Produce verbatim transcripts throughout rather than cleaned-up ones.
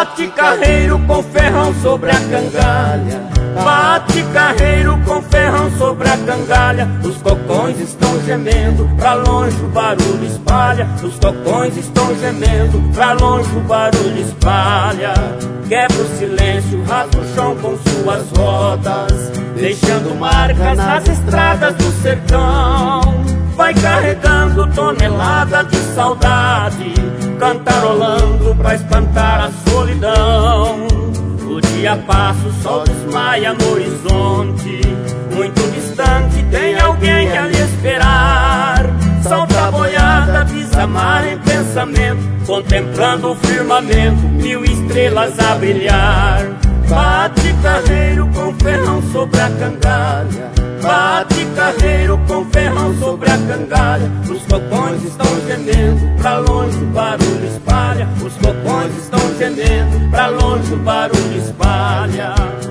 Bate carreiro com ferrão sobre a cangalha, bate carreiro com ferrão sobre a cangalha. Os cocões estão gemendo, pra longe o barulho espalha. Os cocões estão gemendo, pra longe o barulho espalha. Quebra o silêncio, rasga o chão com suas rodas, deixando marcas nas estradas do sertão. Vai carregando tonelada de saudade, cantarolando pra espantar a solidão. O dia passa, o sol desmaia no horizonte, muito distante tem alguém a lhe esperar. Salta a boiada, desamarra em pensamento, contemplando o firmamento, mil estrelas a brilhar. Bate carreiro com ferrão sobre a cangalha, bate carreiro com ferrão sobre a cangalha. Os cocões estão gemendo, pra longe o barulho espalha. Os cocões estão gemendo, pra longe o barulho espalha.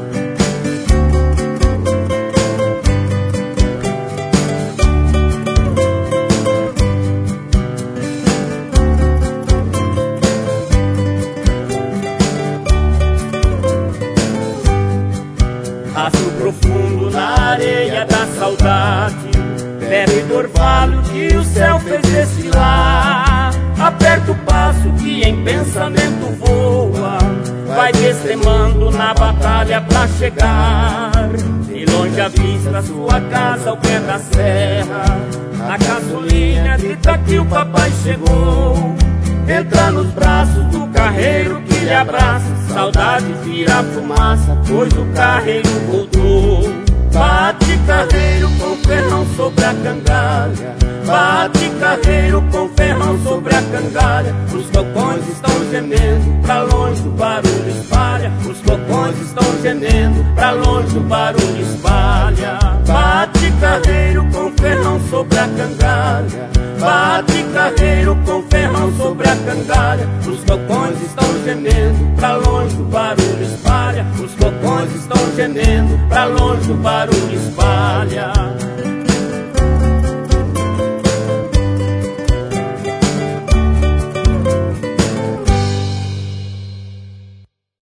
Aço profundo na areia da saudade, bebe do orvalho que o céu fez desfilar. Aperta o passo que em pensamento voa, vai destemando na batalha pra chegar. De longe a vista sua casa ao pé da serra, na gasolina grita que o papai chegou. Entra nos braços do carreiro que lhe abraça, saudade vira fumaça, pois o carreiro voltou. Bate carreiro com ferrão sobre a cangalha, bate carreiro com ferrão sobre a cangalha. Os cocões estão gemendo, pra longe o barulho espalha. Os cocões estão gemendo, pra longe o barulho espalha. Bate carreiro com ferrão sobre a cangalha, bate carreiro com ferrão sobre a cangalha. Os cocões estão gemendo, pra longe o barulho espalha. Os cocões estão gemendo, pra longe o barulho espalha.